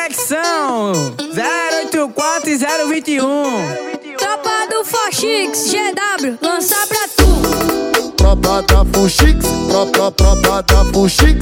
conexão 084 e 021. Tropa do Foxix, GW, lança pra tu. Tropa da Fuxix, tropa da Fuxix.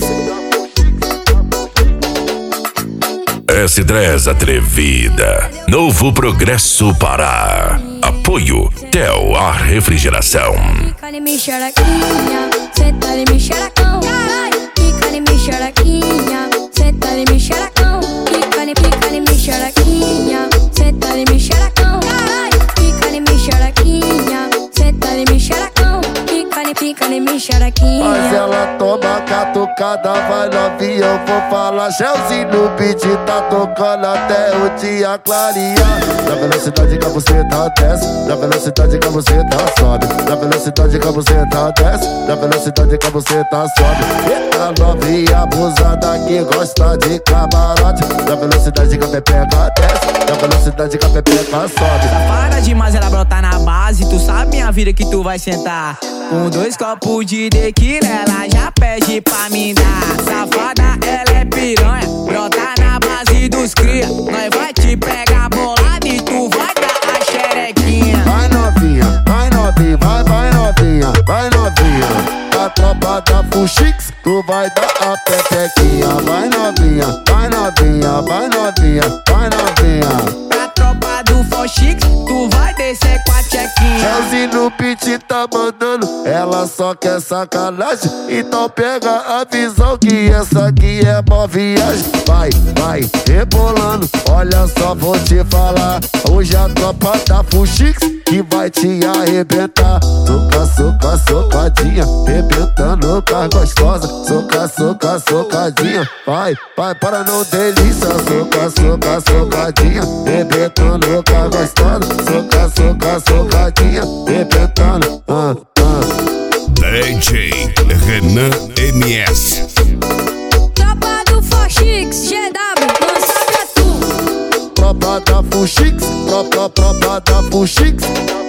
S10 Atrevida, Novo Progresso Pará. Apoio Tel a Refrigeração. Fica em mim, xerequinha, senta em mim, xerecão. Fica em mim, xerequinha, senta em mim, xerecão. Fica em mim, xerequinha, senta em mim, xerecão. Fica em mim, xerequinha, senta em mim, xerecão. Fica em mim, xerequinha. Mas ela toma catucada, vai novinha, eu vou falar. Gelzinho no beat, tá tocando até o dia clarear. Na velocidade que a buceta desce, na velocidade que a buceta sobe, na velocidade que a buceta desce, na velocidade que a buceta sobe. Eita novinha abusada que gosta de camarote, na velocidade que a pepeca desce, na velocidade que a pepeca sobe. Safada demais, ela brota na base. Tu sabe minha vida que tu vai sentar. Com 2 copos de tequila, ela já pede pra me dar. Safada, ela é piranha, brota na base dos cria. Nós vai te pegar bolado e tu vai dar a xerequinha. Vai novinha, vai novinha, vai novinha, vai novinha. A tropa da Fuxix, tu vai dar a pepequinha. Vai novinha, vai novinha, vai novinha, vai novinha. A tropa do Foxix, tu vai descer com a tchequinha. Gelzinho no beat tá mandando, ela só quer sacanagem. Então pega a visão que essa aqui é mó viagem. Vai, vai, rebolando, olha só, vou te falar. Hoje a tropa da Fuxix que vai te arrebentar. Soca, soca, socadinha, rebentando com a gostosa. Soca, soca, socadinha, vai, vai, para não delícia. Soca, soca, socadinha, rebentando com a gostosa. Soca, soca, socadinha, rebentando. DJ Renan MS. Tropa do Foxix, GW, lança pra tu. Tropa da Fuxix, tropa da Fuxix.